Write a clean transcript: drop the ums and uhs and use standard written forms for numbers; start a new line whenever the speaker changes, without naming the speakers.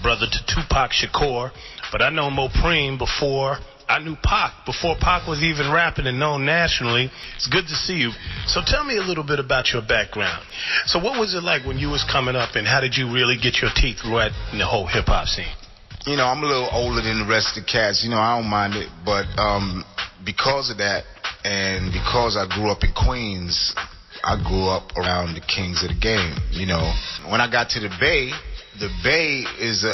brother to Tupac Shakur, but I know Mopreme before I knew Pac, before Pac was even rapping and known nationally. It's good to see you. So tell me a little bit about your background. So what was it like when you was coming up, and how did you really get your teeth right in the whole hip-hop scene?
You know, I'm a little older than the rest of the cats. You know, I don't mind it. But because of that, and because I grew up in Queens, I grew up around the kings of the game. You know, when I got to the Bay is